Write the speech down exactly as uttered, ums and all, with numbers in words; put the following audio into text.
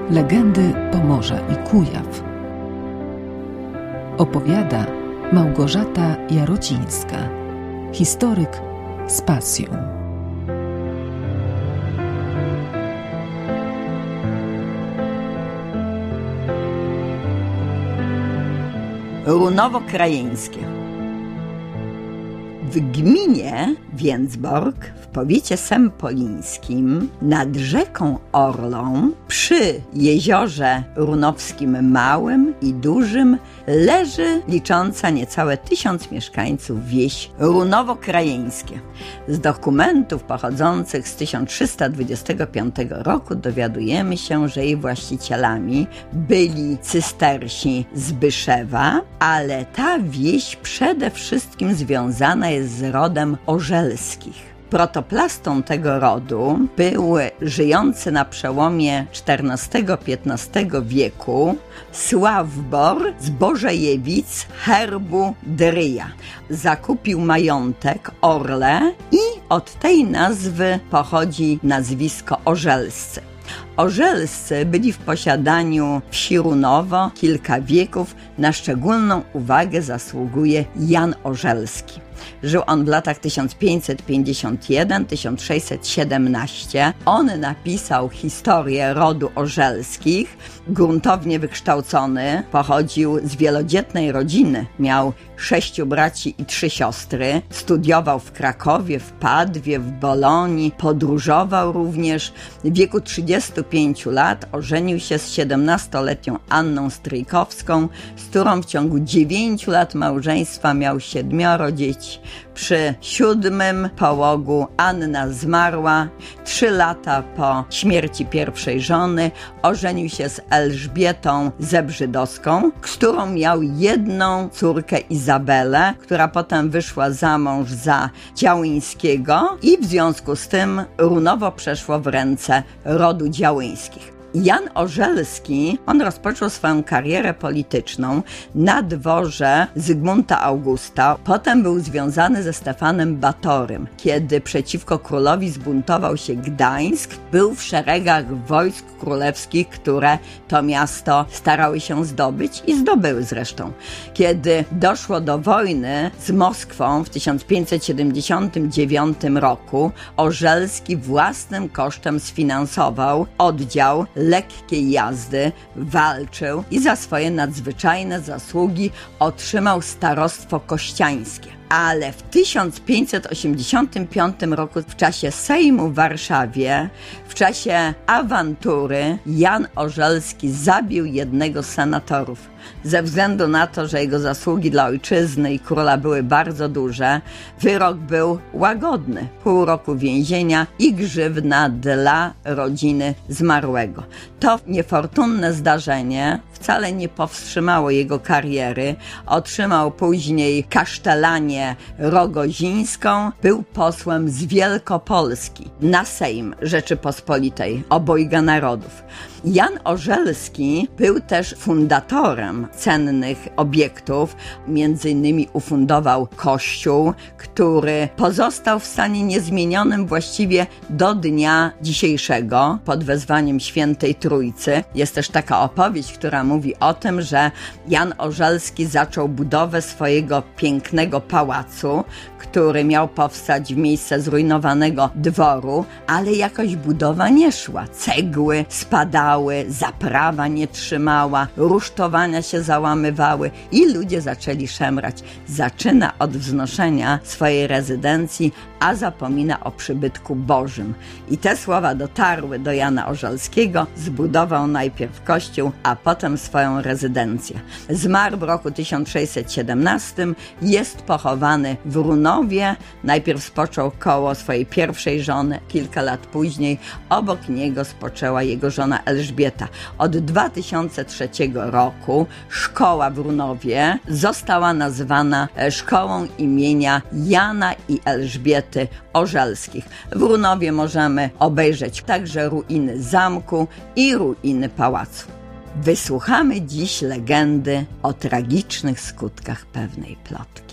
Legendy Pomorza i Kujaw. Opowiada Małgorzata Jarocińska, historyk z pasją. Runowo Krajeńskie. W gminie Więcbork w powiecie sempolińskim nad rzeką Orlą przy jeziorze runowskim małym i dużym leży licząca niecałe tysiąc mieszkańców wieś Runowo-Krajeńskie. Z dokumentów pochodzących z tysiąc trzysta dwudziestego piątego roku dowiadujemy się, że jej właścicielami byli cystersi z Byszewa, ale ta wieś przede wszystkim związana jest z rodem Orzelskich. Protoplastą tego rodu był żyjący na przełomie czternastego do piętnastego wieku Sławbor z Bożejewic herbu Dryja. Zakupił majątek Orle i od tej nazwy pochodzi nazwisko Orzelscy. Orzelscy byli w posiadaniu wsi Runowo kilka wieków. Na szczególną uwagę zasługuje Jan Orzelski. Żył on w latach tysiąc pięćset pięćdziesiąt jeden do tysiąc sześćset siedemnaście. On napisał historię rodu Orzelskich. Gruntownie wykształcony, pochodził z wielodzietnej rodziny. Miał sześciu braci i trzy siostry. Studiował w Krakowie, w Padwie, w Bolonii. Podróżował również. W wieku trzydziestu pięciu lat ożenił się z siedemnastoletnią Anną Stryjkowską, z którą w ciągu dziewięciu lat małżeństwa miał siedmioro dzieci. Przy siódmym połogu Anna zmarła. Trzy lata po śmierci pierwszej żony ożenił się z Elżbietą Zebrzydowską, z którą miał jedną córkę Izabelę, która potem wyszła za mąż za Działyńskiego i w związku z tym Runowo przeszło w ręce rodu Działyńskich. Jan Orzelski, on rozpoczął swoją karierę polityczną na dworze Zygmunta Augusta. Potem był związany ze Stefanem Batorym. Kiedy przeciwko królowi zbuntował się Gdańsk, był w szeregach wojsk królewskich, które to miasto starały się zdobyć i zdobyły zresztą. Kiedy doszło do wojny z Moskwą w tysiąc pięćset siedemdziesiątym dziewiątym roku, Orzelski własnym kosztem sfinansował oddział lekkiej jazdy, walczył i za swoje nadzwyczajne zasługi otrzymał starostwo kościańskie. Ale w tysiąc pięćset osiemdziesiątym piątym roku w czasie Sejmu w Warszawie, w czasie awantury Jan Orzelski zabił jednego z senatorów. Ze względu na to, że jego zasługi dla ojczyzny i króla były bardzo duże, wyrok był łagodny. Pół roku więzienia i grzywna dla rodziny zmarłego. To niefortunne zdarzenie wcale nie powstrzymało jego kariery. Otrzymał później kasztelanię rogozińską. Był posłem z Wielkopolski na Sejm Rzeczypospolitej obojga narodów. Jan Orzelski był też fundatorem cennych obiektów. Między innymi ufundował kościół, który pozostał w stanie niezmienionym właściwie do dnia dzisiejszego pod wezwaniem Świętej Trójcy. Jest też taka opowieść, która mówi o tym, że Jan Orzelski zaczął budowę swojego pięknego pałacu, który miał powstać w miejsce zrujnowanego dworu, ale jakoś budowa nie szła. Cegły spadały, zaprawa nie trzymała, rusztowania się załamywały i ludzie zaczęli szemrać. Zaczyna od wznoszenia swojej rezydencji, a zapomina o przybytku Bożym. I te słowa dotarły do Jana Orzelskiego. Zbudował najpierw kościół, a potem swoją rezydencję. Zmarł w roku tysiąc sześćset siedemnastym. Jest pochowany w Runowie. Najpierw spoczął koło swojej pierwszej żony. Kilka lat później obok niego spoczęła jego żona Elżbieta. Od dwa tysiące trzeciego roku szkoła w Runowie została nazwana szkołą imienia Jana i Elżbiety Orzelskich. W Runowie możemy obejrzeć także ruiny zamku i ruiny pałacu. Wysłuchamy dziś legendy o tragicznych skutkach pewnej plotki.